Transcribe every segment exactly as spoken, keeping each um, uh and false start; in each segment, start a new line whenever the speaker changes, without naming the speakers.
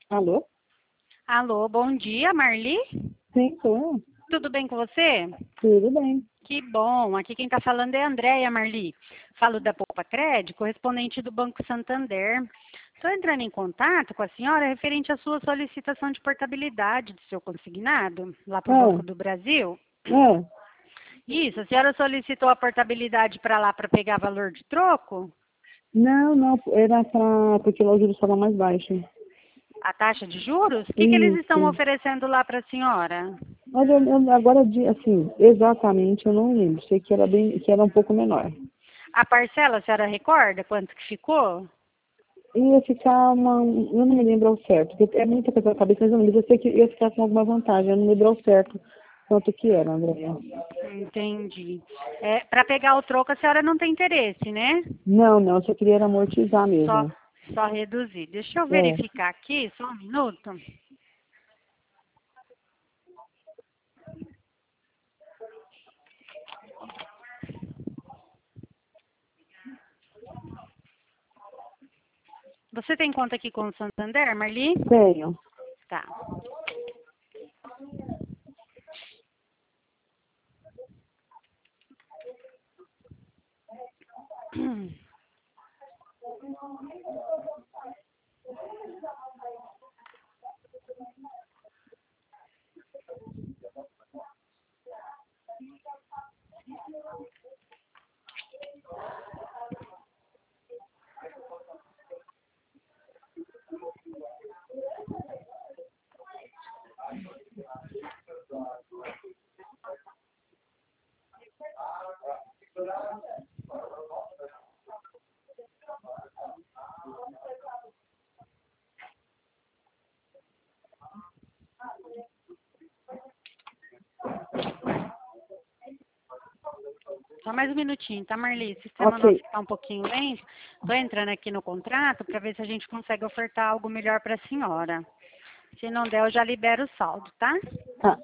Alô?
Alô, bom dia, Marli?
Sim, sou eu.
Tudo bem com você?
Tudo bem.
Que bom. Aqui quem está falando é a Andréia, Marli. Falo da Poupa Crédito, correspondente do Banco Santander. Estou entrando em contato com a senhora referente à sua solicitação de portabilidade do seu consignado, lá para o
Ah,
Banco do Brasil.
ah,
Isso, a senhora solicitou a portabilidade para lá para pegar valor de troco?
não, não, era pra, porque lá o juros estava mais baixo.
A taxa de juros? O que, que eles estão
Isso.
oferecendo lá para a senhora?
Mas eu, eu- agora, de- assim, exatamente eu não lembro. Sei que era bem, que era um pouco menor.
A parcela, a senhora recorda quanto que ficou?
Ia ficar uma, eu não me lembro ao certo, porque é muita coisa na cabeça, mas eu não lembro. Eu sei que ia ficar com alguma vantagem, eu não me lembro ao certo quanto que era, Andréia.
Entendi. É, para pegar o troco, a senhora não tem interesse, né?
Não, não, eu só queria era amortizar
Só,
mesmo.
só reduzir. Deixa eu
É,
verificar aqui, só um minuto. Você tem conta aqui com o Santander, Marli?
tenho.
Tá. Só mais um minutinho, tá, Marli? O sistema nosso
Ok.
está um pouquinho lento. Estou entrando aqui no contrato para ver se a gente consegue ofertar algo melhor para a senhora. Se não der, eu já libero o saldo, tá?
Tá.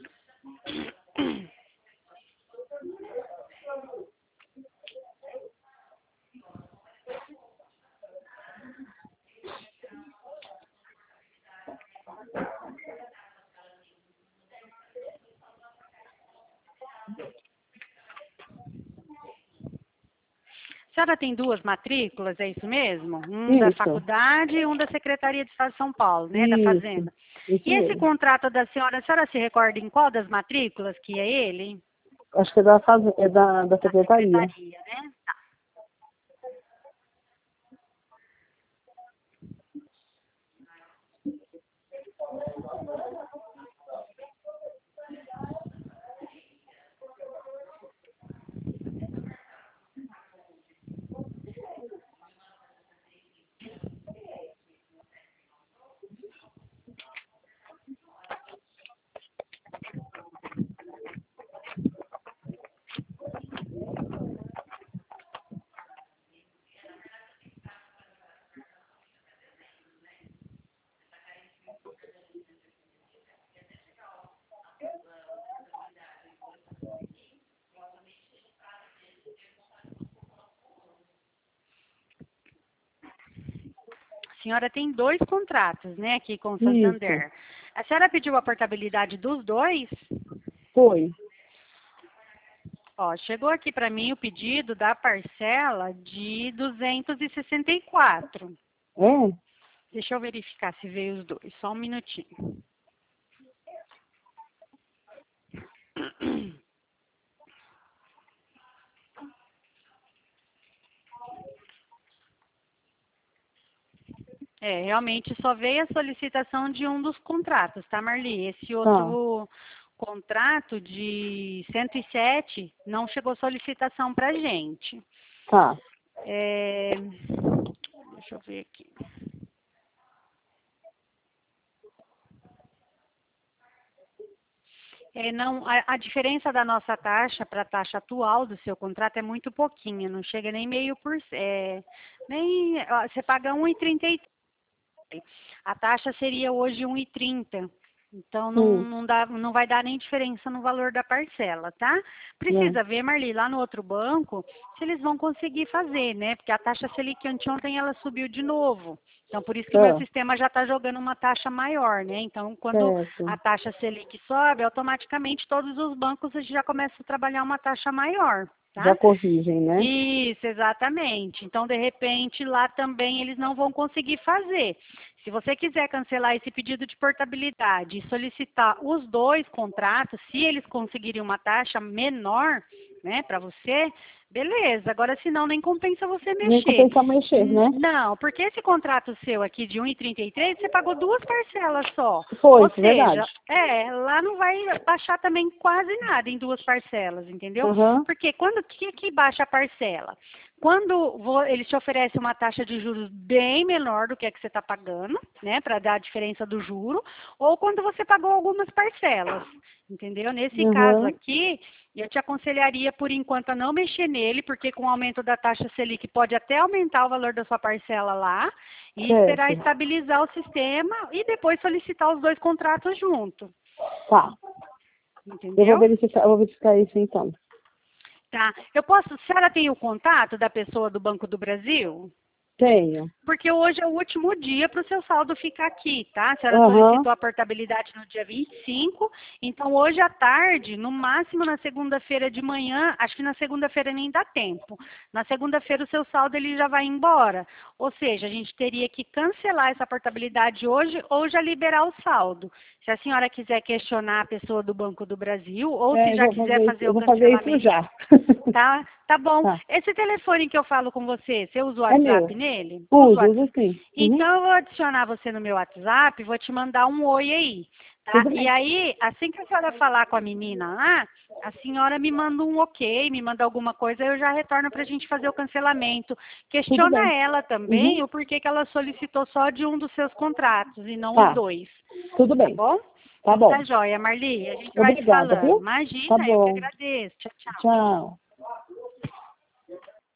A senhora tem duas matrículas, é isso mesmo? Um da
Isso.
faculdade e um da Secretaria de Estado de São Paulo, né? Da
Isso.
Fazenda.
Isso
E esse
mesmo.
contrato da senhora, a senhora se recorda em qual das matrículas que é ele?
Acho que é da, faz- é da, da
Da
secretaria.
Secretaria, né? Tá. A senhora tem dois contratos, né, aqui com o
Isso.
Santander. A senhora pediu a portabilidade dos dois?
Foi.
Ó, chegou aqui para mim o pedido da parcela de duzentos e sessenta e quatro.
É?
Deixa eu verificar se veio os dois, só um minutinho. É, realmente só veio a solicitação de um dos contratos, tá, Marli? Esse
Tá.
outro contrato de cento e sete não chegou solicitação para gente.
Tá.
É, deixa eu ver aqui. É, não, a, a diferença da nossa taxa para a taxa atual do seu contrato é muito pouquinha, não chega nem meio por é, nem ó, você paga um e trinta e três. A taxa seria hoje um e trinta. Então não,
Sim.
não dá, não vai dar nem diferença no valor da parcela, tá?
É.
Precisa ver, Marli, lá no outro banco, se eles vão conseguir fazer, né? Porque a taxa Selic anteontem ela subiu de novo. Então, por isso que o meu
Ah,
sistema já está jogando uma taxa maior, né? Então, quando
certo.
a taxa Selic sobe, automaticamente todos os bancos já começam a trabalhar uma taxa maior,
Já
tá?
corrigem, né?
Isso, exatamente. Então, de repente, lá também eles não vão conseguir fazer. Se você quiser cancelar esse pedido de portabilidade e solicitar os dois contratos, se eles conseguirem uma taxa menor, né, para você, beleza. Agora, se não, nem compensa você
Nem
mexer.
compensa mexer,
N-
né?
Não, porque esse contrato seu aqui de um e trinta e três, você pagou duas parcelas só.
Foi,
Ou
isso é verdade.
seja, é, lá não vai baixar também quase nada em duas parcelas, entendeu?
Aham,
Porque quando que, que baixa a parcela? Quando vo- eles te oferecem uma taxa de juros bem menor do que a que você está pagando, né, para dar a diferença do juro, ou quando você pagou algumas parcelas, entendeu? Nesse caso
aham,
aqui, eu te aconselharia por enquanto a não mexer nele, porque com o aumento da taxa Selic pode até aumentar o valor da sua parcela lá, e esperar
certo.
estabilizar o sistema e depois solicitar os dois contratos junto,
Tá. Eu vou
entendeu?
verificar, eu vou verificar isso então.
Tá. Eu posso, a senhora tem o contato da pessoa do Banco do Brasil?
Tenho.
Porque hoje é o último dia para o seu saldo ficar aqui, tá? A senhora
Aham.
solicitou a portabilidade no dia vinte e cinco, então hoje à tarde, no máximo na segunda-feira de manhã, acho que na segunda-feira nem dá tempo. Na segunda-feira o seu saldo ele já vai embora. Ou seja, a gente teria que cancelar essa portabilidade hoje ou já liberar o saldo. Se a senhora quiser questionar a pessoa do Banco do Brasil ou se
É, eu
já
vou
quiser
fazer isso,
fazer
eu
o
vou fazer isso
cancelamento,
já.
tá? Tá bom.
Tá.
Esse telefone que eu falo com você, você usa o
É meu.
WhatsApp nele? Usa o
Uso, uso
WhatsApp.
sim. Uhum.
Então, eu vou adicionar você no meu WhatsApp, vou te mandar um oi aí, tá?
Tudo
E
bem.
aí, assim que a senhora falar com a menina lá, a senhora me manda um ok, me manda alguma coisa, eu já retorno para a gente fazer o cancelamento.
Tudo
Questiona
bem.
ela
Uhum.
também o porquê que ela solicitou só de um dos seus contratos e não os
Tá.
dois,
Tudo
tá
bem.
bom?
Tá
Então tá
bom.
joia, Marli, a gente vai se
Obrigada,
falando.
viu? Tá
Imagina, eu que
bom.
agradeço. Tchau, tchau.
Tchau.